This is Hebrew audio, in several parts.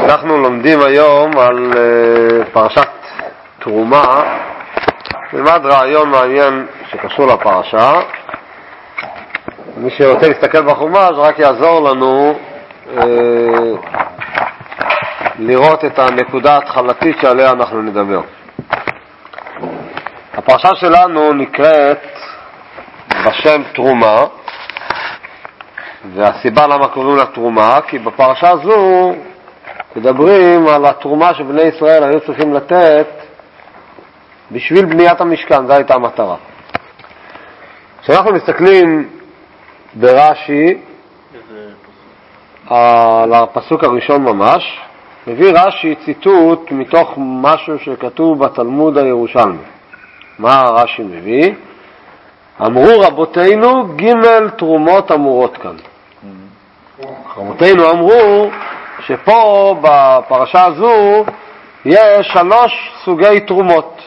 אנחנו לומדים היום על פרשת תרומה. נלמד רעיון מעניין שקשור לפרשה. מי שרוצה להסתכל בחומש רק יעזור לנו לראות את הנקודה ההתחלתית שעליה אנחנו נדבר. הפרשה שלנו נקראת בשם תרומה, והסיבה למה קוראים לה תרומה, כי בפרשה הזו מדברים על התרומה שבני ישראל היו צריכים לתת בשביל בניית המשכן. זו הייתה המטרה. כשאנחנו מסתכלים ברש"י על הפסוק הראשון ממש, מביא רש"י ציטוט מתוך משהו שכתוב בתלמוד הירושלמי. מה רש"י מביא? אמרו רבותינו ג' תרומות אמורות כאן. רבותינו אמרו שפה בפרשה הזו יש 3 סוגי תרומות.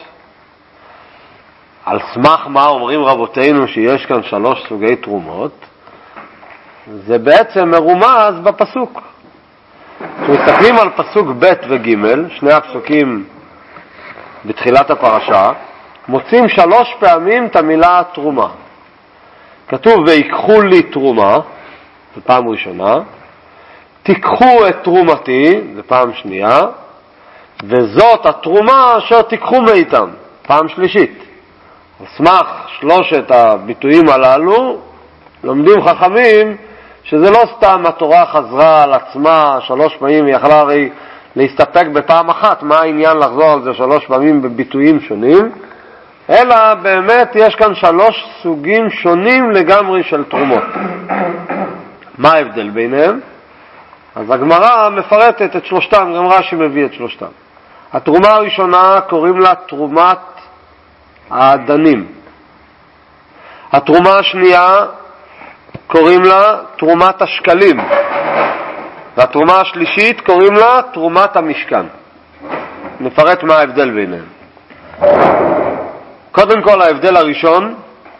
על סמך מה אומרים רבותינו שיש כאן 3 סוגי תרומות? זה בעצם מרומז בפסוק. כשמסתכלים על פסוק ב' וג', שני הפסוקים בתחילת הפרשה, מוצאים 3 פעמים את המילה תרומה. כתוב ויקחו לי תרומה, זו פעם ראשונה, תיקחו את תרומתי, זו פעם שנייה, וזאת התרומה אשר תיקחו מאיתם, פעם שלישית. על סמך 3 הביטויים הללו לומדים חכמים שזה לא סתם התורה חזרה על עצמה 3 פעמים, היא יכלה הרי להסתפק בפעם אחת. מה העניין לחזור על זה 3 פעמים בביטויים שונים? אלא באמת יש כאן 3 סוגים שונים לגמרי של תרומות. מה ההבדל ביניהם? אז הגמרא מפרטת את 3, גם רש"י מביא את 3. התרומה הראשונה קוראים לה תרומת האדנים. התרומה השנייה קוראים לה תרומת השקלים. והתרומה השלישית קוראים לה תרומת המשכן. נפרט מה ההבדל ביניהם. קודם כל ההבדל הראשון,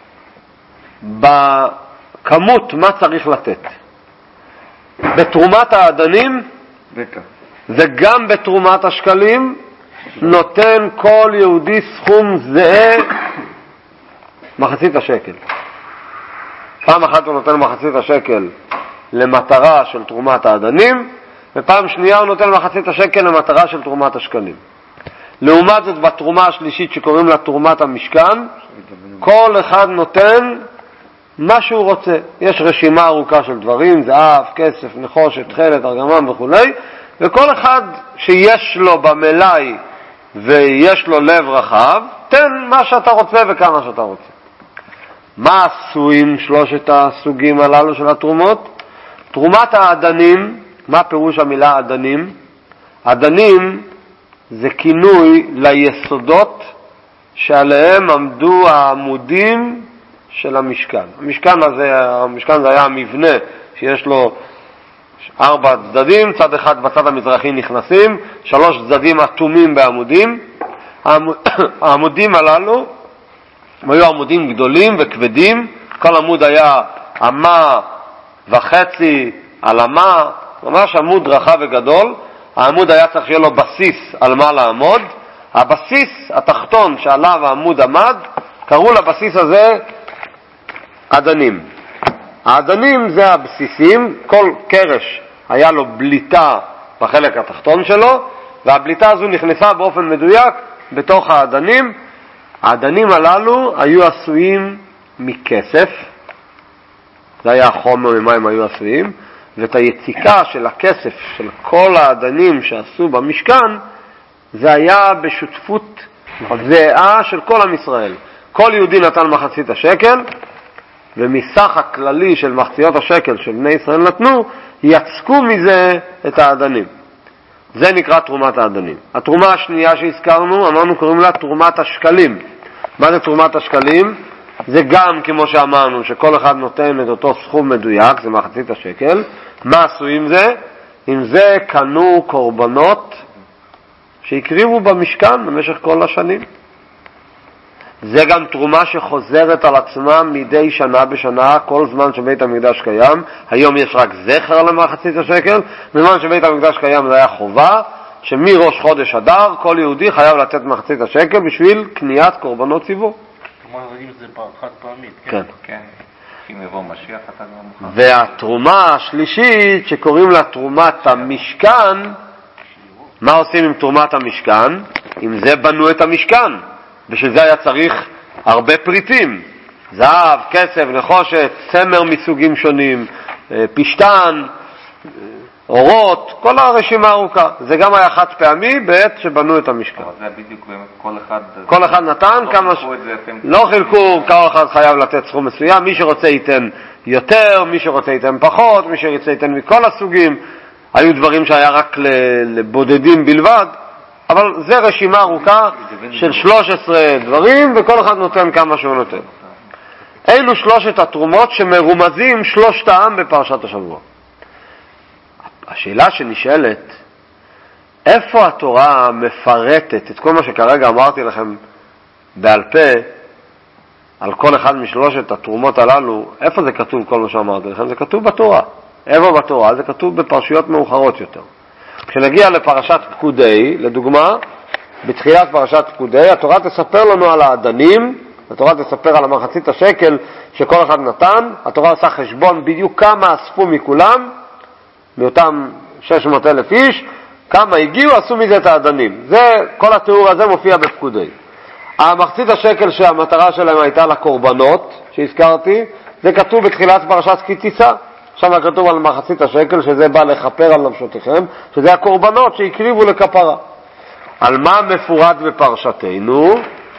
בכמות מה צריך לתת. בתרומת האדנים וגם בתרומת השקלים נותן כל יהודי סכום זהה מחצית השקל. פעם אחת הוא נותן מחצית השקל למטרה של תרומת האדנים, ופעם שנייה הוא נותן מחצית השקל למטרה של תרומת השקלים. לעומת זאת בתרומה השלישית שקוראים לה תרומת המשכן, כל אחד נותן מה שהוא רוצה. יש רשימה ארוכה של דברים, זהב, כסף, נחושת, תכלת, ארגמן וכו', וכל אחד שיש לו במלאי ויש לו לב רחב, תן מה שאתה רוצה וכמה שאתה רוצה. מה עשו עם 3 הסוגים הללו של התרומות? תרומת האדנים, מה פירוש המילה אדנים? אדנים זה כינוי ליסודות שעליהם עמדו העמודים של המשכן. המשכן זה היה המבנה שיש לו 4 צדדים, צד אחד בצד המזרחי נכנסים, 3 צדדים אטומים בעמודים. העמודים הללו היו עמודים גדולים וכבדים, כל עמוד היה 1.5 על 1, ממש עמוד רחב וגדול. העמוד היה צריך שיהיה לו בסיס על מה לעמוד. הבסיס התחתון שעליו העמוד עמד, קראו לבסיס הזה אדנים. האדנים זה הבסיסים, כל קרש היה לו בליטה בחלק התחתון שלו, והבליטה הזו נכנסה באופן מדויק בתוך האדנים. האדנים הללו היו עשויים מכסף, זה היה החומר ממה הם היו עשויים, ואת היציקה של הכסף של כל האדנים שעשו במשכן, זה היה בשותפות זהה של כל עם ישראל. כל יהודי נתן מחצית השקל, ומסך הכללי של מחציות השקל של בני ישראל נתנו, יצקו מזה את האדנים. זה נקרא תרומת האדנים. התרומה השנייה שהזכרנו, אמרנו קוראים לה תרומת השקלים. מה זה תרומת השקלים? זה גם כמו שאמרנו שכל אחד נותן את אותו סכום מדויק, זה מחצית השקל. מה עשו עם זה? עם זה קנו קורבנות שהקריבו במשכן במשך כל השנים. זה גם תרומה שחוזרת על עצמה מדי שנה בשנה, כל זמן שבית המקדש קיים. היום יש רק זכר למחצית השקל, בזמן שבית המקדש קיים זה היה חובה, שמראש חודש אדר כל יהודי חייב לתת מחצית השקל בשביל קניית קורבנות ציבור. כלומר, זה חד פעמית, כן? כן. אם יבוא משיח אתה גם מוכן. והתרומה השלישית שקוראים לה תרומת המשכן, מה עושים עם תרומת המשכן? עם זה בנו את המשכן. בשביל זה היה צריך הרבה פריטים, זהב, כסף, נחושת, צמר מסוגים שונים, פשטן, אורות, כל הרשימה ארוכה. זה גם היה חד פעמי בעת שבנו את המשכן. אבל זה בדיוק באמת כל אחד נתן כמה לא חילקו, כל אחד חייב לתת סכום מסוים, מי שרוצה ייתן יותר, מי שרוצה ייתן פחות, מי שרוצה ייתן מכל הסוגים. היו דברים שהיה רק לבודדים בלבד, אבל זה רשימה ארוכה של 13 דברים, וכל אחד נותן כמה שהוא נותן. אלו שלושת התרומות שמרומזים שלושתם בפרשת השבוע. השאלה שנשאלת, איפה התורה מפרטת את כל מה שכרגע אמרתי לכם בעל פה, על כל אחד משלושת התרומות הללו? איפה זה כתוב כל מה שאמרתי לכם? זה כתוב בתורה. איפה בתורה? זה כתוב בפרשיות מאוחרות יותר. כשנגיע לפרשת פקודי, לדוגמה, בתחילת פרשת פקודי, התורה תספר לנו על העדנים, התורה תספר על המחצית השקל שכל אחד נתן, התורה עושה חשבון בדיוק כמה אספו מכולם, מאותם 600,000 איש, כמה הגיעו, עשו מזה את העדנים. זה, כל התיאור הזה מופיע בפקודי. המחצית השקל שהמטרה שלהם הייתה לקורבנות, שהזכרתי, זה כתוב בתחילת פרשת כי תישא. שם כתוב על מחצית השקל שזה בא לחפר על נפשותיכם, שזה הקורבנות שהקריבו לכפרה. על מה מפורט בפרשתנו?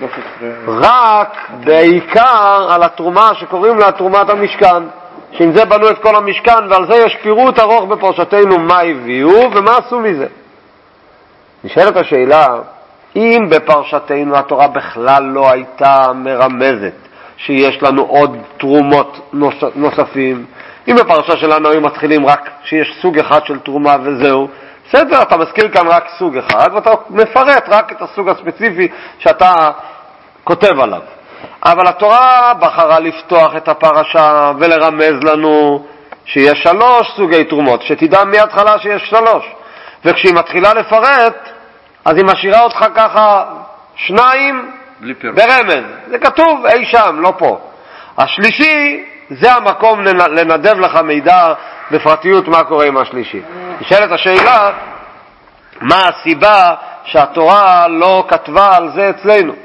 רק בעיקר על התרומה שקוראים לה תרומת המשכן, שעם זה בנו את כל המשכן, ועל זה יש פירוט ארוך בפרשתנו מה הביאו ומה עשו מזה. נשאלת השאלה, אם בפרשתנו התורה בכלל לא הייתה מרמזת שיש לנו עוד תרומות נוספים, אם בפרשה שלנו היו מתחילים רק שיש סוג אחד של תרומה וזהו, בסדר, אתה מזכיר כאן רק סוג אחד, ואתה מפרט רק את הסוג הספציפי שאתה כותב עליו. אבל התורה בחרה לפתוח את הפרשה ולרמז לנו שיש 3 סוגי תרומות, שתדע מההתחלה שיש 3. וכשהיא מתחילה לפרט, אז היא משאירה אותך ככה 2 ברמז. זה כתוב אי שם, לא פה. השלישי, זה המקום לנדב לך מידע בפרטיות מה קורה עם השלישי. נשאלת השאלה, מה הסיבה שהתורה לא כתבה על זה אצלנו?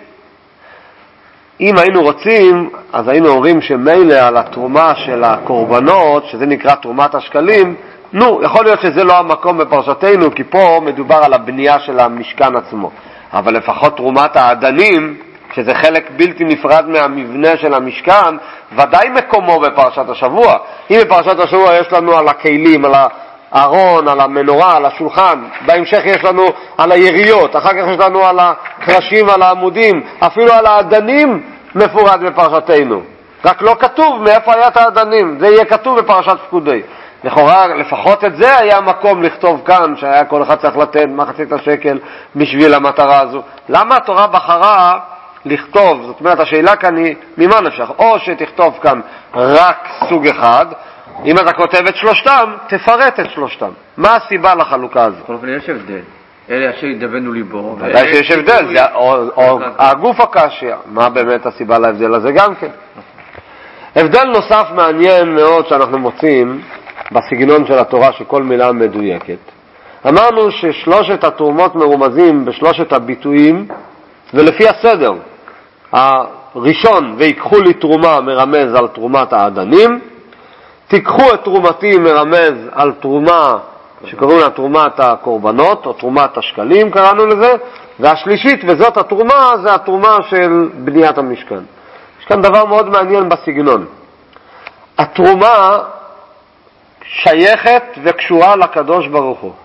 אם היינו רוצים, אז היינו אומרים שמילא על התרומה של הקורבנות, שזה נקרא תרומת השקלים, יכול להיות שזה לא המקום בפרשתנו, כי פה מדובר על הבנייה של המשכן עצמו. אבל לפחות תרומת העדנים, שזה חלק בלתי נפרד מהמבנה של המשכן, ודאי מקומו בפרשת השבוע. אם בפרשת השבוע יש לנו על הכלים, על הארון, על המנורה, על השולחן, בהמשך יש לנו על היריות, אחר כך יש לנו על הקרשים, על העמודים, אפילו על העדנים מפורט בפרשתנו. רק לא כתוב מאיפה היה את העדנים, זה יהיה כתוב בפרשת פקודי. לכאורה, לפחות את זה היה מקום לכתוב כאן, שהיה כל אחד צריך לתת מחצית השקל בשביל המטרה הזו. למה התורה בחרה לכתוב? זאת אומרת, השאלה כאן היא, ממה נפשך? או שתכתוב כאן רק סוג אחד, אם אתה כותב את שלושתם, תפרט את שלושתם. מה הסיבה לחלוקה הזו? בכל אופן יש הבדל. אלה אשר ידבנו ליבו. ודאי שיש הבדל, זה הגוף הקשיא. מה באמת הסיבה להבדל הזה גם כן? הבדל נוסף מעניין מאוד שאנחנו מוצאים בסגנון של התורה, שכל מילה מדויקת. אמרנו ששלושת התרומות מרומזים בשלושת הביטויים, ולפי הסדר. הראשון, ויקחו לי תרומה, מרמז על תרומת העדנים. תיקחו את תרומתי, מרמז על תרומה שקוראים לה תרומת הקורבנות, או תרומת השקלים קראנו לזה. והשלישית, וזאת התרומה, זה התרומה של בניית המשכן. יש כאן דבר מאוד מעניין בסגנון. התרומה שייכת וקשורה לקדוש ברוך הוא.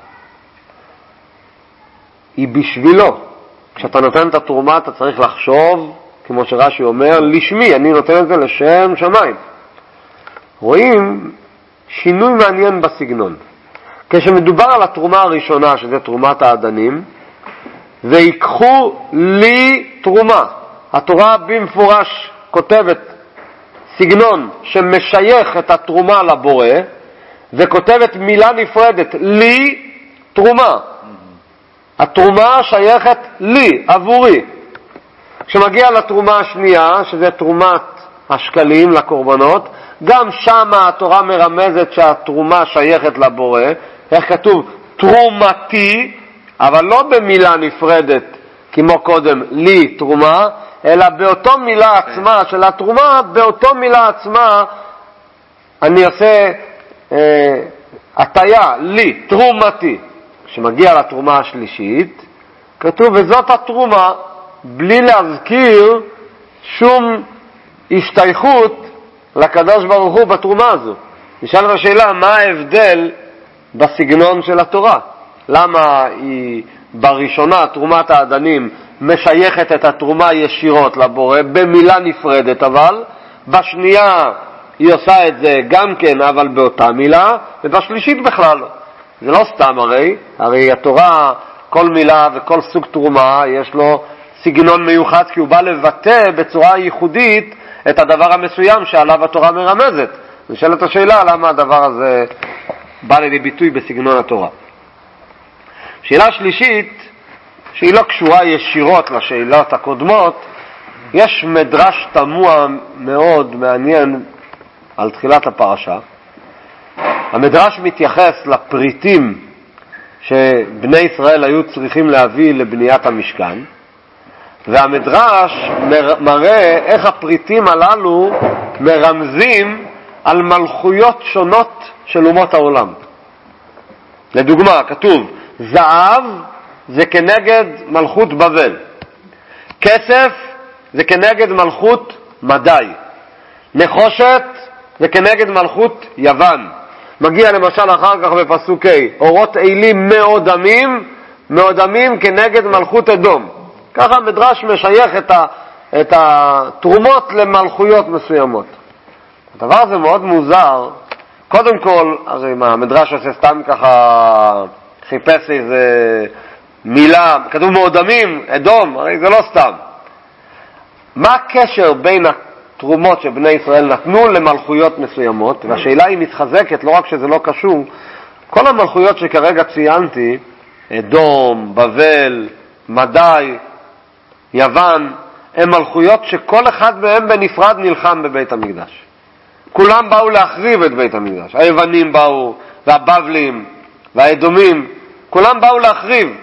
היא בשבילו. כשאתה נותן את התרומה אתה צריך לחשוב, כמו שרש"י אומר, לשמי, אני נותן את זה לשם שמיים. רואים שינוי מעניין בסגנון. כשמדובר על התרומה הראשונה, שזה תרומת העדנים, ויקחו לי תרומה. התורה במפורש כותבת סגנון שמשייך את התרומה לבורא, וכותבת מילה נפרדת, לי תרומה. התרומה שייכת לי, עבורי. כשמגיע לתרומה השנייה, שזה תרומת השקלים לקורבנות, גם שם התורה מרמזת שהתרומה שייכת לבורא. איך כתוב? תרומתי, אבל לא במילה נפרדת כמו קודם, לי תרומה, אלא באותו מילה עצמה של התרומה, באותו מילה עצמה אני עושה הטיה, לי, תרומתי. כשמגיע לתרומה השלישית, כתוב וזאת התרומה, בלי להזכיר שום השתייכות לקדוש ברוך הוא בתרומה הזו. נשאלת השאלה, מה ההבדל בסגנון של התורה? למה היא בראשונה, תרומת העדנים, משייכת את התרומה ישירות לבורא, במילה נפרדת אבל, בשנייה היא עושה את זה גם כן, אבל באותה מילה, ובשלישית בכלל לא. זה לא סתם הרי התורה, כל מילה וכל סוג תרומה, יש לו סגנון מיוחד, כי הוא בא לבטא בצורה ייחודית את הדבר המסוים שעליו התורה מרמזת. נשאלת השאלה, למה הדבר הזה בא לידי ביטוי בסגנון התורה? שאלה שלישית, שהיא לא קשורה ישירות לשאלות הקודמות, יש מדרש תמוה מאוד מעניין על תחילת הפרשה. המדרש מתייחס לפריטים שבני ישראל היו צריכים להביא לבניית המשכן, והמדרש מראה איך הפריטים הללו מרמזים על מלכויות שונות של אומות העולם. לדוגמה, כתוב, זהב זה כנגד מלכות בבל, כסף זה כנגד מלכות מדי, נחושת זה כנגד מלכות יוון. מגיע למשל אחר כך בפסוק ה', אורות אלים מאודמים כנגד מלכות אדום. ככה המדרש משייך את התרומות למלכויות מסוימות. הדבר הזה מאוד מוזר. קודם כל, הרי מה, המדרש עושה סתם ככה, חיפש איזה מילה, כתוב מאודמים, אדום, הרי זה לא סתם. מה הקשר בין התרומות שבני ישראל נתנו למלכויות מסוימות? והשאלה היא מתחזקת, לא רק שזה לא קשור, כל המלכויות שכרגע ציינתי, אדום, בבל, מדי, יוון, הן מלכויות שכל אחד מהם בנפרד נלחם בבית המקדש. כולם באו להחריב את בית המקדש. היוונים באו, והבבלים, והאדומים, כולם באו להחריב.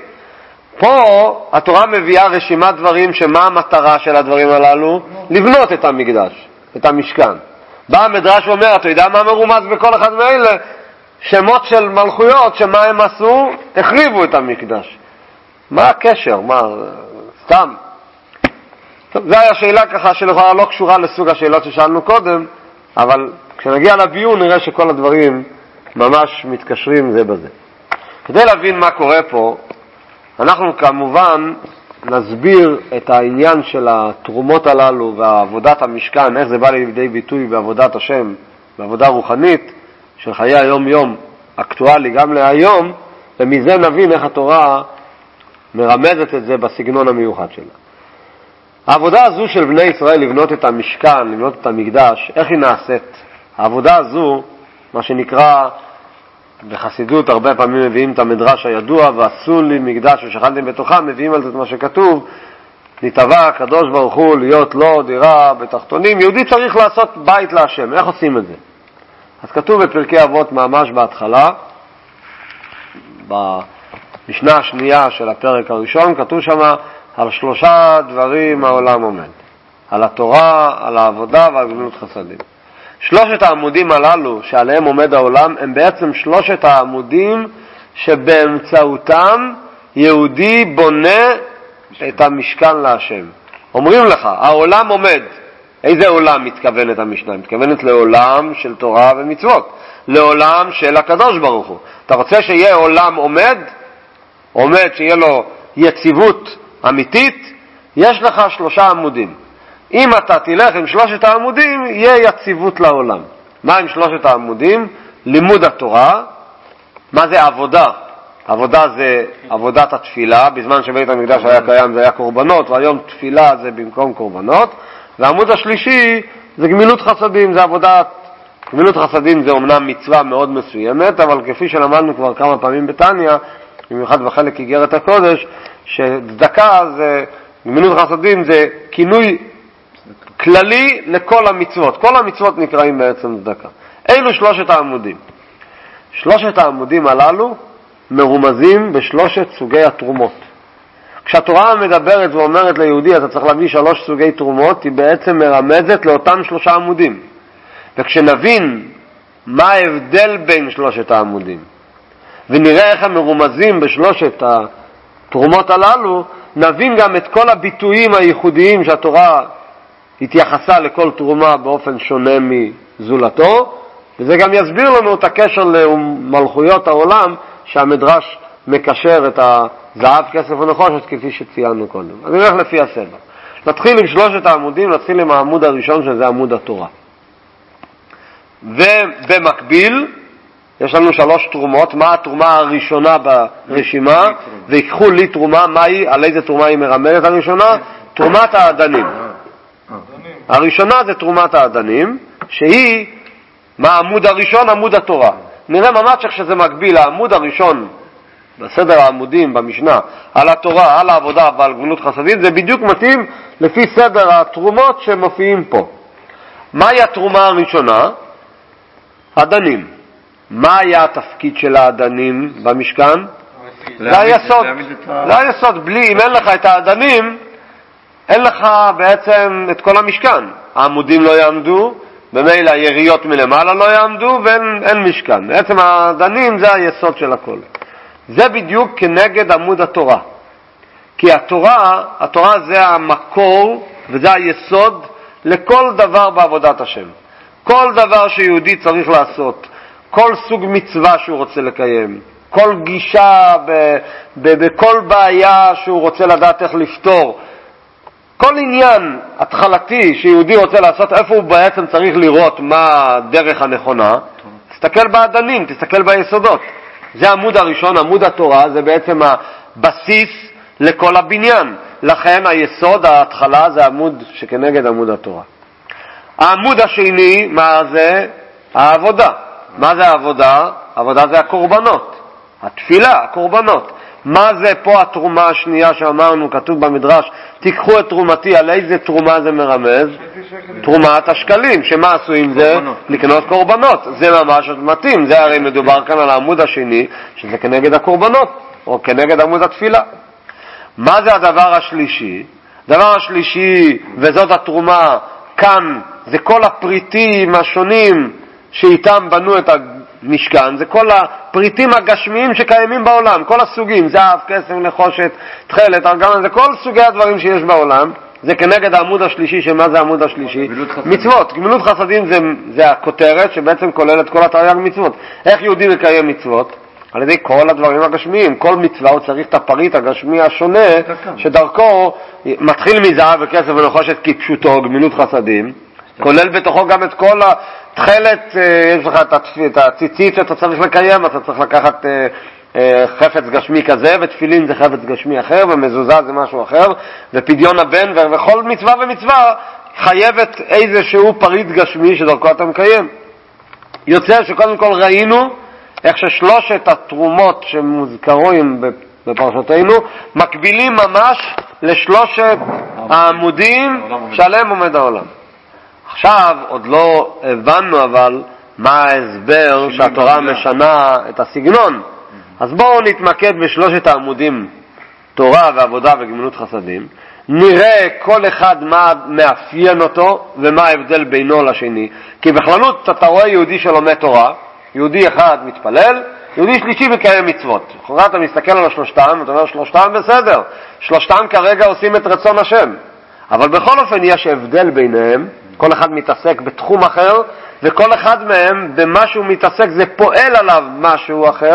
פה התורה מביאה רשימת דברים שמה המטרה של הדברים הללו? לבנות את המקדש, את המשכן. בא המדרש ואומר, אתה יודע מה מרומז בכל אחד מאלה? שמות של מלכויות, שמה הם עשו? החריבו את המקדש. מה הקשר? מה? סתם. טוב, זו היה שאלה ככה שלכאורה לא קשורה לסוג השאלות ששאלנו קודם, אבל כשנגיע לביור נראה שכל הדברים ממש מתקשרים זה בזה. כדי להבין מה קורה פה, אנחנו כמובן נסביר את העניין של התרומות הללו ועבודת המשכן, איך זה בא לידי ביטוי בעבודת השם, בעבודה רוחנית של חיי היום-יום, אקטואלי גם להיום, ומזה נבין איך התורה מרמזת את זה בסגנון המיוחד שלה. העבודה הזו של בני ישראל לבנות את המשכן, לבנות את המקדש, איך היא נעשית? העבודה הזו, מה שנקרא בחסידות, הרבה פעמים מביאים את המדרש הידוע, ועשו לי מקדש ושכנתם בתוכם, מביאים על זה את מה שכתוב, נתבע הקדוש ברוך הוא להיות לו דירה בתחתונים. יהודי צריך לעשות בית להשם. איך עושים את זה? אז כתוב בפרקי אבות ממש בהתחלה, במשנה השנייה של הפרק הראשון, כתוב שם על 3 דברים העולם עומד. על התורה, על העבודה ועל גמילות חסדים. 3 העמודים הללו שעליהם עומד העולם הם בעצם 3 העמודים שבאמצעותם יהודי בונה את המשכן להשם. אומרים לך, העולם עומד. איזה עולם מתכוונת המשנה? מתכוונת לעולם של תורה ומצוות. לעולם של הקדוש ברוך הוא. אתה רוצה שיהיה עולם עומד, שיהיה לו יציבות אמיתית, יש לך 3 עמודים. אם אתה תלך עם 3 העמודים, יהיה יציבות לעולם. מה עם 3 העמודים? לימוד התורה. מה זה עבודה? עבודה זה עבודת התפילה, בזמן שבית המקדש היה קיים זה היה קורבנות, והיום תפילה זה במקום קורבנות. והעמוד השלישי זה גמילות חסדים, זה עבודת, גמילות חסדים זה אומנם מצווה מאוד מסוימת, אבל כפי שלמדנו כבר כמה פעמים בתניא, במיוחד בחלק איגרת הקודש, שצדקה זה, גמילות חסדים זה כינוי כללי לכל המצוות. כל המצוות נקראים בעצם צדקה. אלו שלושת העמודים. שלושת העמודים הללו מרומזים בשלושת סוגי התרומות. כשהתורה מדברת ואומרת ליהודי אתה צריך להביא 3 סוגי תרומות, היא בעצם מרמזת לאותם 3 עמודים. וכשנבין מה ההבדל בין שלושת העמודים ונראה איך הם מרומזים בשלושת התרומות הללו, נבין גם את כל הביטויים הייחודיים שהתורה התייחסה לכל תרומה באופן שונה מזולתו, וזה גם יסביר לנו את הקשר למלכויות העולם שהמדרש מקשר את הזהב, כסף ונחושת כפי שציינו קודם. אז נלך לפי הסדר. נתחיל עם שלושת העמודים, נתחיל עם העמוד הראשון שזה עמוד התורה. ובמקביל יש לנו 3 תרומות. מה התרומה הראשונה ברשימה? ויקחו לי תרומה, מהי? על איזה תרומה היא מרמזת הראשונה? תרומת העדנים. הראשונה זה תרומת העדנים, שהיא מה העמוד הראשון? עמוד התורה. נראה ממש איך שזה מקביל, העמוד הראשון בסדר העמודים במשנה על התורה, על העבודה ועל גמילות חסדים, זה בדיוק מתאים לפי סדר התרומות שמופיעים פה. מהי התרומה הראשונה? עדנים. מה היה התפקיד של העדנים במשכן? זה היסוד. זה היסוד. אם אין לך את העדנים, אין לך בעצם את כל המשכן. העמודים לא יעמדו, במילא היריות מלמעלה לא יעמדו, ואין משכן. בעצם העדנים זה היסוד של הכל. זה בדיוק כנגד עמוד התורה. כי התורה זה המקור וזה היסוד לכל דבר בעבודת השם. כל דבר שיהודי צריך לעשות, כל סוג מצווה שהוא רוצה לקיים, כל גישה בכל בעיה שהוא רוצה לדעת איך לפתור, כל עניין התחלתי שיהודי רוצה לעשות, איפה הוא בעצם צריך לראות מה הדרך הנכונה, תסתכל בעדנים, תסתכל ביסודות. זה העמוד הראשון, עמוד התורה, זה בעצם הבסיס לכל הבניין. לכן היסוד, ההתחלה, זה עמוד שכנגד עמוד התורה. העמוד השני, מה זה? העבודה. מה זה העבודה? העבודה זה הקורבנות. התפילה, הקורבנות. מה זה פה התרומה השנייה שאמרנו, כתוב במדרש, תיקחו את תרומתי, על איזה תרומה זה מרמז? תרומת השקלים, שמה עשו עם זה? לקנות קורבנות. זה ממש מתאים, זה הרי מדובר כאן על העמוד השני, שזה כנגד הקורבנות, או כנגד עמוד התפילה. מה זה הדבר השלישי? דבר השלישי, וזאת התרומה, כאן זה כל הפריטים השונים שאיתם בנו את המשכן, זה כל הפריטים הגשמיים שקיימים בעולם, כל הסוגים, זהב, כסף, נחושת, תכלת, ארגמן, זה כל סוגי הדברים שיש בעולם. זה כנגד העמוד השלישי, שמה זה העמוד השלישי? מצוות. גמילות חסדים זה הכותרת שבעצם כוללת כל התרי"ג מצוות. איך יהודי מקיים מצוות? על ידי כל הדברים הגשמיים. כל מצווה הוא צריך את הפריט הגשמי השונה, שדרכו מתחיל מזהב וכסף ונחושת כפשוטו, גמילות חסדים, כולל בתוכו גם את כל התכלת, יש לך את הציצית שאתה צריך לקיים, אתה צריך לקחת חפץ גשמי כזה, ותפילין זה חפץ גשמי אחר, ומזוזה זה משהו אחר, ופדיון הבן, וכל מצווה ומצווה חייבת איזשהו פריט גשמי שדרכו אתה מקיים. יוצא שקודם כל ראינו איך ששלושת התרומות שמוזכרים בפרשתנו מקבילים ממש לשלושת העמודים שעליהם עומד העולם. עכשיו עוד לא הבנו אבל מה ההסבר שהתורה משנה את הסגנון. אז בואו נתמקד בשלושת העמודים, תורה ועבודה וגמילות חסדים. נראה כל אחד מה מאפיין אותו ומה ההבדל בינו לשני. כי בכללות אתה רואה יהודי שלומד תורה, יהודי אחד מתפלל, יהודי שלישי מקיים מצוות. אחרי אתה מסתכל על השלושתם, אתה אומר שלושתם בסדר, שלושתם כרגע עושים את רצון השם. אבל בכל אופן יש הבדל ביניהם, כל אחד מתעסק בתחום אחר, וכל אחד מהם במה שהוא מתעסק זה פועל עליו משהו אחר,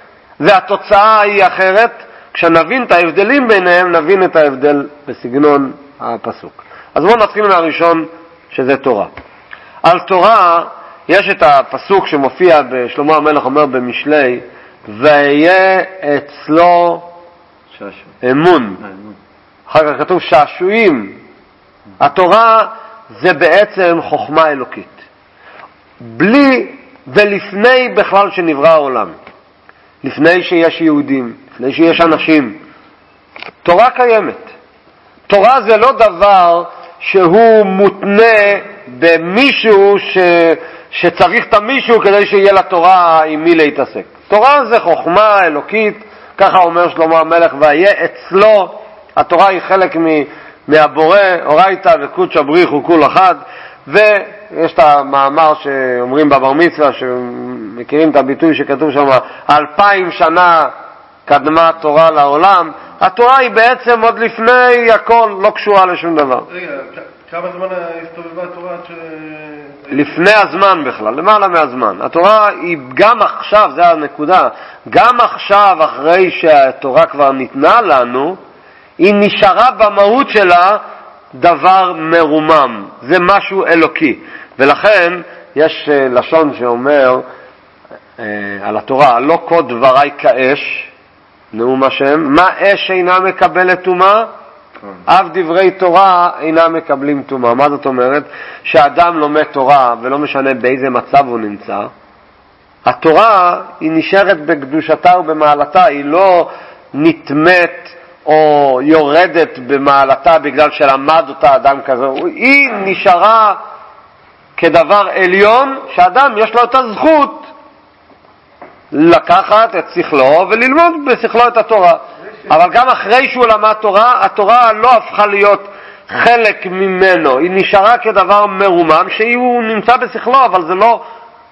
והתוצאה היא אחרת. כשנבין את ההבדלים ביניהם, נבין את ההבדל בסגנון הפסוק. אז בואו נתחיל מהראשון שזה תורה. על תורה יש את הפסוק שמופיע בשלמה המלך אומר במשלי, ויהיה אצלו אמון. אחר כך כתוב שעשועים. התורה זה בעצם חוכמה אלוקית. בלי ולפני בכלל שנברא העולם. לפני שיש יהודים, לפני שיש אנשים. תורה קיימת. תורה זה לא דבר שהוא מותנה במישהו שצריך את המישהו כדי שיהיה לתורה עם מי להתעסק. תורה זה חוכמה אלוקית, ככה אומר שלמה המלך, והיה אצלו, התורה היא חלק מהבורא, אורייתא וקודשא בריחו כול אחד, ויש את המאמר שאומרים בבר מצווה, שמכירים את הביטוי שכתוב שם, 2000 שנה קדמה תורה לעולם. התורה היא בעצם עוד לפני הכל, לא קשורה לשום דבר. רגע, כמה זמן הסתובבה התורה עד לפני הזמן בכלל, למעלה מהזמן. התורה היא גם עכשיו, זה הנקודה, גם עכשיו אחרי שהתורה כבר ניתנה לנו, היא נשארה במהות שלה דבר מרומם, זה משהו אלוקי. ולכן יש לשון שאומר על התורה, לא כל דברי כאש, נאום השם, מה אש אינה מקבלת טומאה? אף דברי תורה אינה מקבלים טומאה. מה זאת אומרת? שאדם לומד תורה ולא משנה באיזה מצב הוא נמצא, התורה היא נשארת בקדושתה ובמעלתה, היא לא נתמת או יורדת במעלתה בגלל שלמד אותה אדם כזה, היא נשארה כדבר עליון שאדם יש לו את הזכות לקחת את שכלו וללמוד בשכלו את התורה. אבל גם אחרי שהוא למד תורה, התורה לא הפכה להיות חלק ממנו, היא נשארה כדבר מרומם שהוא נמצא בשכלו, אבל זה לא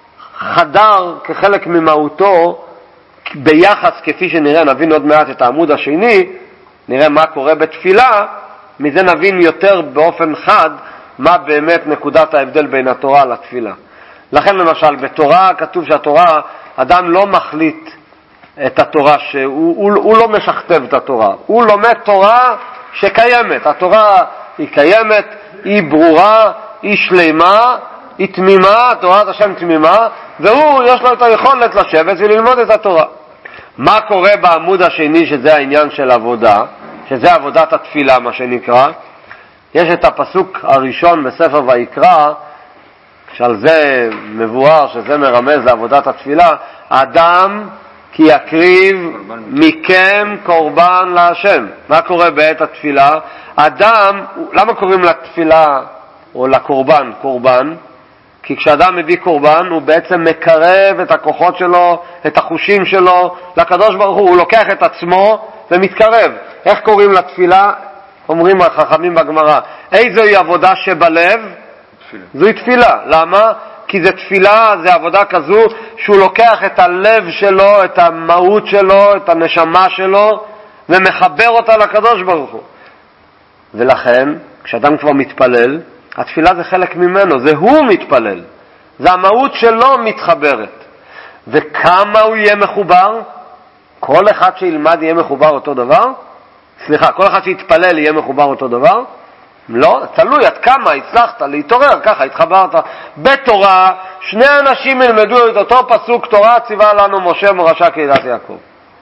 חדר כחלק ממהותו ביחס, כפי שנראה, נבין עוד מעט את העמוד השני, נראה מה קורה בתפילה, מזה נבין יותר באופן חד מה באמת נקודת ההבדל בין התורה לתפילה. לכן למשל בתורה כתוב שהתורה, אדם לא מחליט את התורה, הוא לא משכתב את התורה, הוא לומד תורה שקיימת. התורה היא קיימת, היא ברורה, היא שלמה, היא תמימה, תורת השם תמימה, והוא יש לו את היכולת לשבת וללמוד את התורה. מה קורה בעמוד השני, שזה העניין של עבודה, שזה עבודת התפילה מה שנקרא? יש את הפסוק הראשון בספר ויקרא, שעל זה מבואר, שזה מרמז לעבודת התפילה, אדם כי יקריב מכם קורבן להשם. מה קורה בעת התפילה? אדם, למה קוראים לתפילה או לקורבן קורבן? כי כשאדם מביא קורבן הוא בעצם מקרב את הכוחות שלו, את החושים שלו לקדוש ברוך הוא, הוא לוקח את עצמו ומתקרב. איך קוראים לתפילה? אומרים החכמים בגמרא, איזוהי עבודה שבלב? תפילה. זוהי תפילה. למה? כי זה תפילה, זה עבודה כזו שהוא לוקח את הלב שלו, את המהות שלו, את הנשמה שלו ומחבר אותה לקדוש ברוך הוא. ולכן כשאדם כבר מתפלל, התפילה זה חלק ממנו, זה הוא מתפלל, זה המהות שלו מתחברת. וכמה הוא יהיה מחובר? כל אחד שילמד יהיה מחובר אותו דבר? סליחה, כל אחד שיתפלל יהיה מחובר אותו דבר? לא, תלוי עד כמה הצלחת להתעורר, ככה התחברת. בתורה שני אנשים ילמדו את אותו פסוק תורה ציווה לנו משה מורשה קהילת יעקב.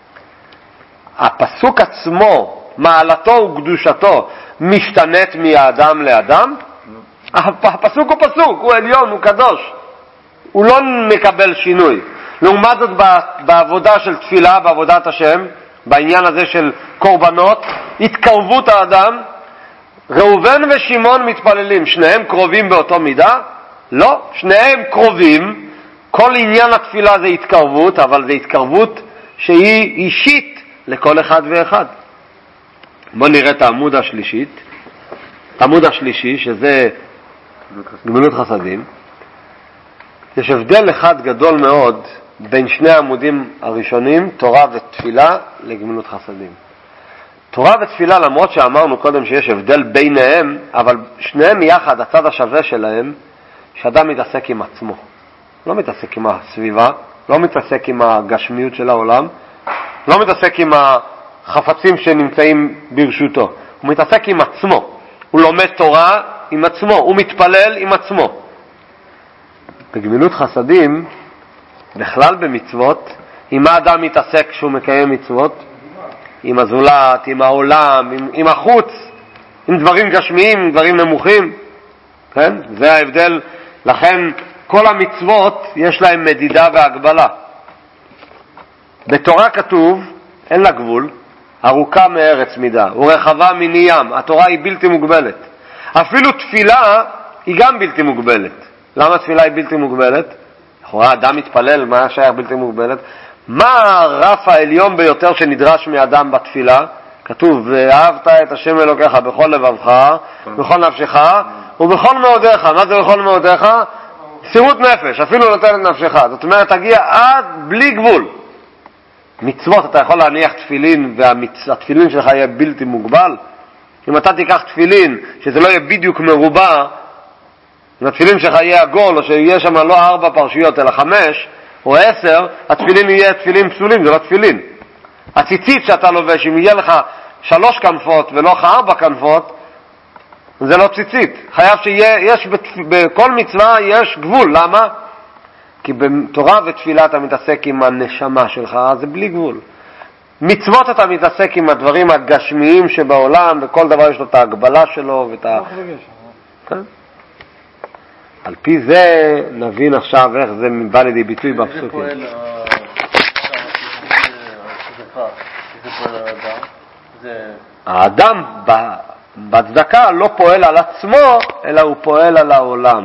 הפסוק עצמו, מעלתו וקדושתו, משתנית מאדם לאדם? הפסוק הוא פסוק, הוא עליון, הוא קדוש, הוא לא מקבל שינוי. לעומת זאת בעבודה של תפילה, בעבודת השם, בעניין הזה של קורבנות, התקרבות האדם, ראובן ושמעון מתפללים, שניהם קרובים באותו מידה? לא, שניהם קרובים, כל עניין התפילה זה התקרבות, אבל זה התקרבות שהיא אישית לכל אחד ואחד. בואו נראה את העמוד השלישית, העמוד השלישי שזה גמילות חסדים. יש הבדל אחד גדול מאוד בין שני העמודים הראשונים, תורה ותפילה, לגמילות חסדים. תורה ותפילה, למרות שאמרנו קודם שיש הבדל ביניהם, אבל שניהם יחד, הצד השווה שלהם, שאדם מתעסק עם עצמו. לא מתעסק עם הסביבה, לא מתעסק עם הגשמיות של העולם, לא מתעסק עם החפצים שנמצאים ברשותו. הוא מתעסק עם עצמו. הוא לומד תורה עם עצמו, הוא מתפלל עם עצמו. בגמילות חסדים, בכלל במצוות, עם מה אדם מתעסק כשהוא מקיים מצוות? עם הזולת, עם העולם, עם החוץ, עם דברים גשמיים, עם דברים נמוכים. כן? זה ההבדל. לכן כל המצוות יש להם מדידה והגבלה. בתורה כתוב, אין לה גבול, ארוכה מארץ מידה, ורחבה מני ים. התורה היא בלתי מוגבלת. אפילו תפילה היא גם בלתי מוגבלת. למה תפילה היא בלתי מוגבלת? לכאורה אדם מתפלל, מה שייך בלתי מוגבלת? מה הרף העליון ביותר שנדרש מאדם בתפילה? כתוב, ואהבת את השם אלוקיך בכל לבבך, בכל נפשך ובכל מאודיך. מה זה בכל מאודיך? מסירות נפש, אפילו נותן את נפשך. זאת אומרת, תגיע עד בלי גבול. מצוות, אתה יכול להניח תפילין והתפילין שלך יהיה בלתי מוגבל. אם אתה תיקח תפילין שזה לא יהיה בדיוק מרובע, אם התפילין שלך יהיה עגול או שיהיה שם לא 4 פרשיות אלא 5 או 10, התפילין יהיה תפילין פסולים, זה לא תפילין. הציצית שאתה לובש, אם יהיה לך 3 כנפות ולא 4 כנפות, זה לא ציצית. חייב שיש בכל מצווה יש גבול. למה? כי בתורה ותפילה אתה מתעסק עם הנשמה שלך, זה בלי גבול. מצוות אתה מתעסק עם הדברים הגשמיים שבעולם, וכל דבר יש לו את ההגבלה שלו ואת כן? על פי זה נבין עכשיו איך זה בא לידי ביטוי בפסוקים. איזה פועל האדם בצדקה לא פועל על עצמו, אלא הוא פועל על העולם.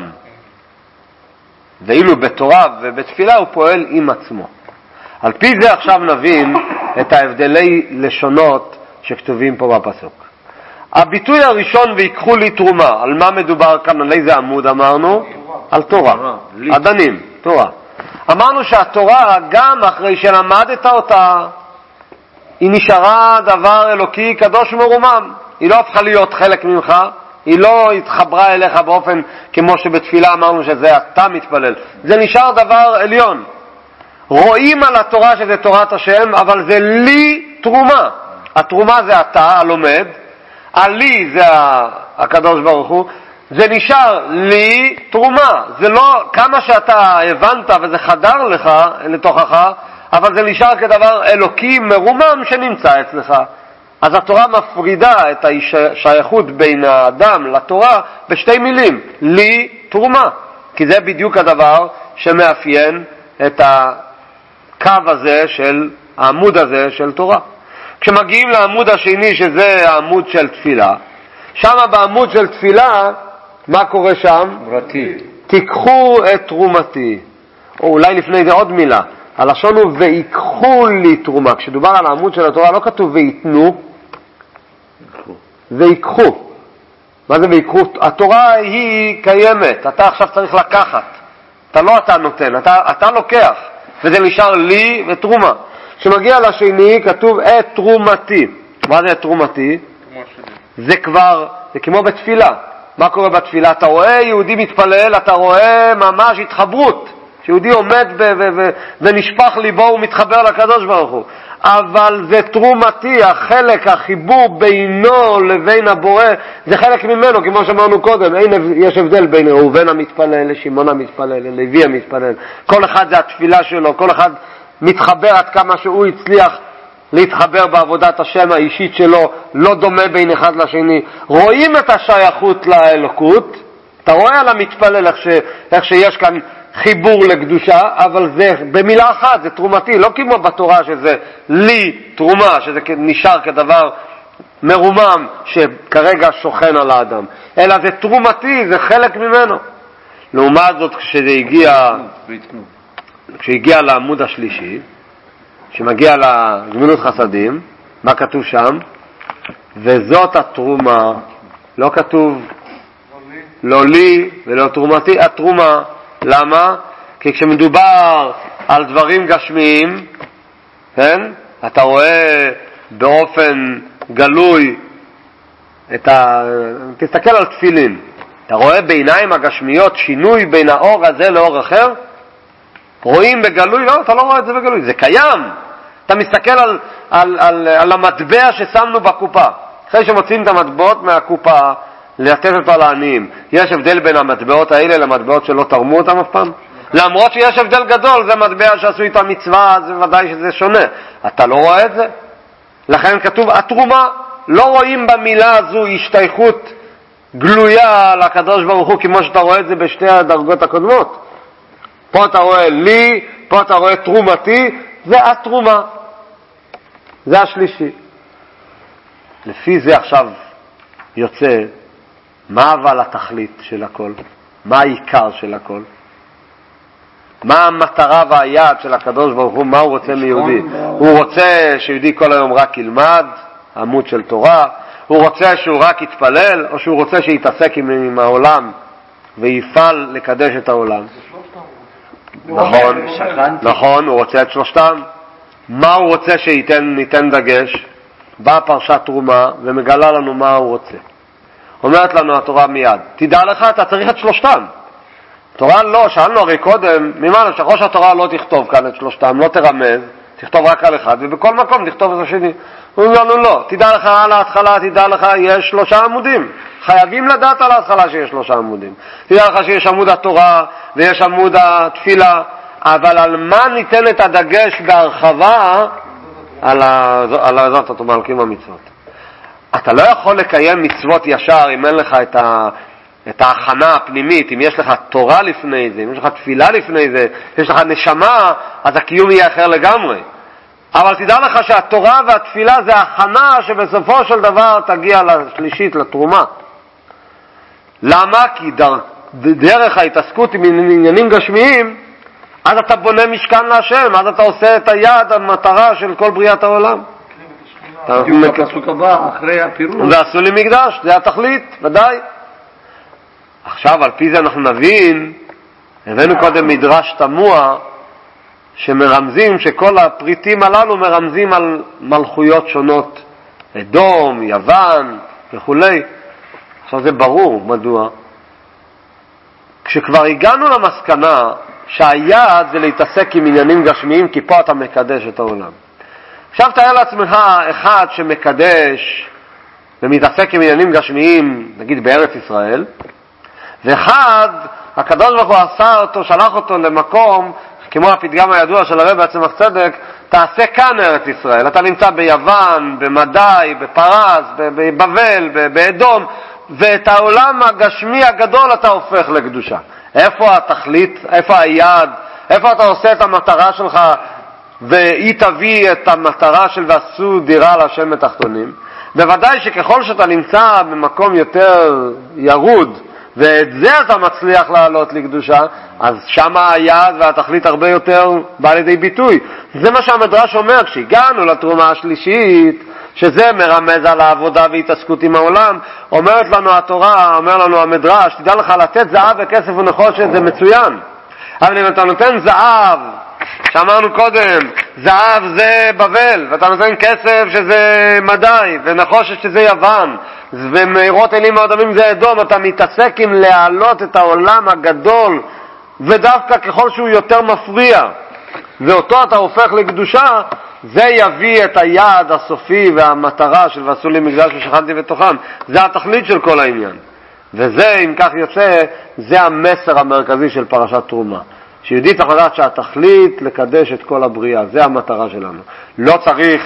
ואילו בתורה ובתפילה הוא פועל עם עצמו. על פי זה עכשיו נבין את ההבדלי לשונות שכתובים פה בפסוק. הביטוי הראשון, ויקחו לי תרומה, על מה מדובר כאן? על איזה עמוד אמרנו? על תורה. עדנים, תורה. אמרנו שהתורה, גם אחרי שלמדת אותה, היא נשארה דבר אלוקי קדוש ומרומם. היא לא הפכה להיות חלק ממך, היא לא התחברה אליך באופן כמו שבתפילה אמרנו שזה אתה מתפלל. זה נשאר דבר עליון. רואים על התורה שזה תורת השם, אבל זה לי תרומה. התרומה זה אתה, הלומד. הלי זה הקדוש ברוך הוא. זה נשאר לי תרומה. זה לא כמה שאתה הבנת וזה חדר לך לתוכך, אבל זה נשאר כדבר אלוקי מרומם שנמצא אצלך. אז התורה מפרידה את השייכות בין האדם לתורה בשתי מילים, לי תרומה, כי זה בדיוק הדבר שמאפיין את הקו הזה של העמוד הזה של תורה. כשמגיעים לעמוד השני שזה העמוד של תפילה, שם בעמוד של תפילה מה קורה שם? תיקחו את תרומתי. או אולי לפני זה עוד מילה, הלשון הוא ויקחו לי תרומה. כשדובר על העמוד של התורה לא כתוב ויתנו, ויקחו. מה זה ויקחו? התורה היא קיימת, אתה עכשיו צריך לקחת. אתה נותן, אתה לוקח, וזה נשאר לי ותרומה. כשמגיע לשני כתוב את תרומתי. מה זה את תרומתי? זה כבר, זה כמו בתפילה. מה קורה בתפילה? אתה רואה יהודי מתפלל, אתה רואה ממש התחברות. שיהודי עומד ונשפך ליבו ומתחבר לקדוש ברוך הוא. אבל זה תרומתי, החלק, החיבור בינו לבין הבורא, זה חלק ממנו, כמו שאמרנו קודם. יש הבדל בין ראובן המתפלל לשמעון המתפלל, ללוי המתפלל. כל אחד זה התפילה שלו, כל אחד מתחבר עד כמה שהוא הצליח להתחבר בעבודת השם האישית שלו, לא דומה בין אחד לשני. רואים את השייכות לאלוקות, אתה רואה על המתפלל איך שיש כאן חיבור לקדושה, אבל זה במילה אחת, זה תרומתי, לא כמו בתורה שזה לי תרומה, שזה נשאר כדבר מרומם שכרגע שוכן על האדם, אלא זה תרומתי, זה חלק ממנו. לעומת זאת כשהגיע לעמוד השלישי, שמגיע לגמילות חסדים, מה כתוב שם? וזאת התרומה, לא כתוב לא לי ולא תרומתי, התרומה. למה? כי כשמדובר על דברים גשמיים, כן? אתה רואה באופן גלוי תסתכל על תפילין, אתה רואה בעיניים הגשמיות שינוי בין האור הזה לאור אחר? רואים בגלוי? לא, אתה לא רואה את זה בגלוי, זה קיים. אתה מסתכל על המטבע ששמנו בקופה, אחרי שמוצאים את המטבעות מהקופה לתת אותו לעניים, יש הבדל בין המטבעות האלה למטבעות שלא תרמו אותם אף פעם? למרות שיש הבדל גדול, זה מטבע שעשו איתו מצווה, זה ודאי שזה שונה. אתה לא רואה את זה? לכן כתוב, התרומה, לא רואים במילה הזו השתייכות גלויה לקדוש ברוך הוא, כמו שאתה רואה את זה בשתי הדרגות הקודמות. פה אתה רואה לי, פה אתה רואה תרומתי, זה התרומה. זה השלישי. לפי זה עכשיו יוצא, מה אבל התכלית של הכל? מה העיקר של הכל? מה המטרה והיעד של הקדוש ברוך הוא? מה הוא רוצה מיהודי? הוא רוצה שיהודי כל היום רק ילמד עמוד של תורה? הוא רוצה שהוא רק יתפלל? או שהוא רוצה שיתעסק עם העולם ויפעל לקדש את העולם? נכון, הוא רוצה את שלושתם. מה הוא רוצה שניתן דגש? באה פרשת תרומה ומגלה לנו מה הוא רוצה. אומרת לנו התורה מיד, תדע לך, אתה צריך את שלושתם. התורה לא, שאלנו הרי קודם, ממנו שראש התורה לא תכתוב כאן את שלושתם, לא תרמז, תכתוב רק על אחד, ובכל מקום תכתוב את השני. הוא אומר לנו לא, תדע לך על ההתחלה, תדע לך, יש 3 עמודים. חייבים לדעת על ההתחלה שיש 3 עמודים. תדע לך שיש עמוד התורה ויש עמוד התפילה, אבל על מה ניתן את הדגש בהרחבה? על הזאת אתה מלכים המצוות. אתה לא יכול לקיים מצוות ישר אם אין לך את ההכנה הפנימית. אם יש לך תורה לפני זה, אם יש לך תפילה לפני זה, יש לך נשמה, אז הקיום יהיה אחר לגמרי. אבל תדע לך שהתורה והתפילה זה הכנה שבסופו של דבר תגיע לשלישית, לתרומה. למה? כי דרך ההתעסקות עם עניינים גשמיים, אז אתה בונה משכן להשם, אז אתה עושה את היעד, המטרה של כל בריאת העולם. הפסוק הבא, אחרי הפירוש. ועשו לי מקדש, זה התכלית, ודאי. עכשיו, על פי זה אנחנו נבין, הבאנו קודם מדרש תמוה, שמרמזים שכל הפריטים הללו מרמזים על מלכויות שונות, אדום, יוון וכולי. עכשיו זה ברור מדוע. כשכבר הגענו למסקנה שהיעד זה להתעסק עם עניינים גשמיים, כי פה אתה מקדש את העולם. עכשיו תאר לעצמך אחד שמקדש ומתעסק עם עניינים גשמיים, נגיד בארץ ישראל, ואחד, הקדוש ברוך הוא עשה אותו, שלח אותו למקום, כמו הפתגם הידוע של הרב בעצמך צדק, תעשה כאן ארץ ישראל. אתה נמצא ביוון, במדי, בפרס, בבבל, באדום, ואת העולם הגשמי הגדול אתה הופך לקדושה. איפה התכלית? איפה היעד? איפה אתה עושה את המטרה שלך, והיא תביא את המטרה של ועשו דירה להשם בתחתונים? בוודאי שככל שאתה נמצא במקום יותר ירוד, ואת זה אתה מצליח לעלות לקדושה, אז שמה היעד והתכלית הרבה יותר בא לידי ביטוי. זה מה שהמדרש אומר, כשהגענו לתרומה השלישית, שזה מרמז על העבודה והתעסקות עם העולם, אומרת לנו התורה, אומר לנו המדרש, תדע לך לתת זהב וכסף ונחושת זה מצוין. אבל אם אתה נותן זהב, שאמרנו קודם, זהב זה בבל, ואתה נותן כסף שזה מדי, ונחושת שזה יוון, ומאירות אלים האדמים זה אדום, אתה מתעסק עם להעלות את העולם הגדול, ודווקא ככל שהוא יותר מפריע, ואותו אתה הופך לקדושה, זה יביא את היעד הסופי והמטרה של ועשו לי מקדש ושכנתי בתוכם. זה התכלית של כל העניין. וזה, אם כך יוצא, זה המסר המרכזי של פרשת תרומה. שיהודי צריך לדעת שהתכלית לקדש את כל הבריאה, זה המטרה שלנו. לא צריך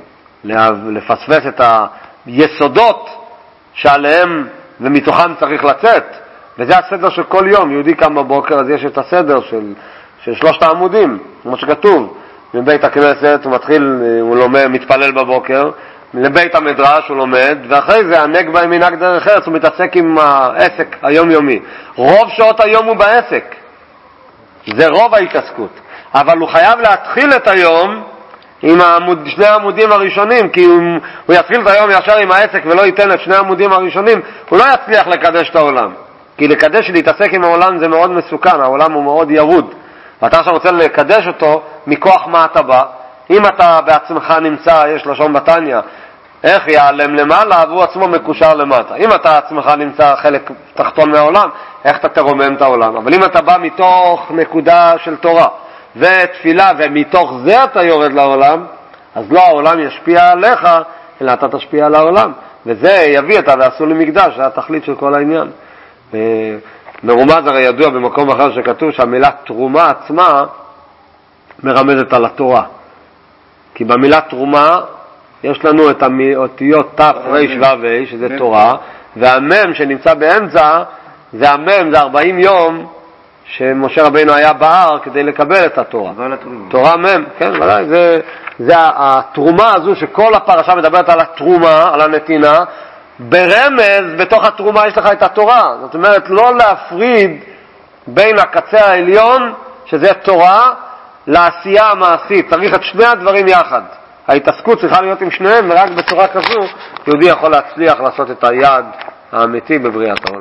לפספס את היסודות שעליהם ומתוכם צריך לצאת. וזה הסדר של כל יום. יהודי קם בבוקר, אז יש את הסדר של 3 העמודים, כמו שכתוב. מבית הכנסת הוא מתחיל, הוא לומד, מתפלל בבוקר, לבית המדרש הוא לומד, ואחרי זה הנגבה מנהג דרך ארץ, הוא מתעסק עם העסק היומיומי. רוב שעות היום הוא בעסק. זה רוב ההתעסקות. אבל הוא חייב להתחיל את היום עם 2 העמודים הראשונים, כי אם הוא יתחיל את היום ישר עם העסק ולא ייתן את 2 העמודים הראשונים, הוא לא יצליח לקדש את העולם. כי לקדש ולהתעסק עם העולם זה מאוד מסוכן, העולם הוא מאוד ירוד. ואתה עכשיו רוצה לקדש אותו, מכוח מה אתה בא? אם אתה בעצמך נמצא, יש לשון בתניא, איך יעלם למעלה והוא עצמו מקושר למטה. אם אתה עצמך נמצא חלק תחתון מהעולם, איך אתה תרומם את העולם? אבל אם אתה בא מתוך נקודה של תורה ותפילה, ומתוך זה אתה יורד לעולם, אז לא העולם ישפיע עליך, אלא אתה תשפיע על העולם. וזה יביא אתה ועשו לי מקדש, זה התכלית של כל העניין. מרומז הרי ידוע במקום אחר שכתוב שהמילה תרומה עצמה מרמזת על התורה. כי במילה תרומה יש לנו את האותיות ת' ר' ו' שזה תורה, והמם שנמצא באמצע, זה המם, זה 40 יום שמשה רבינו היה בהר כדי לקבל את התורה. תורה מם, כן, ודאי, זה התרומה הזו שכל הפרשה מדברת על התרומה, על הנתינה, ברמז בתוך התרומה יש לך את התורה. זאת אומרת, לא להפריד בין הקצה העליון, שזה תורה, לעשייה המעשית. צריך את שני הדברים יחד. ההתעסקות צריכה להיות עם שניהם, ורק בצורה כזו יהודי יכול להצליח לעשות את היעד האמיתי בבריאת העולם.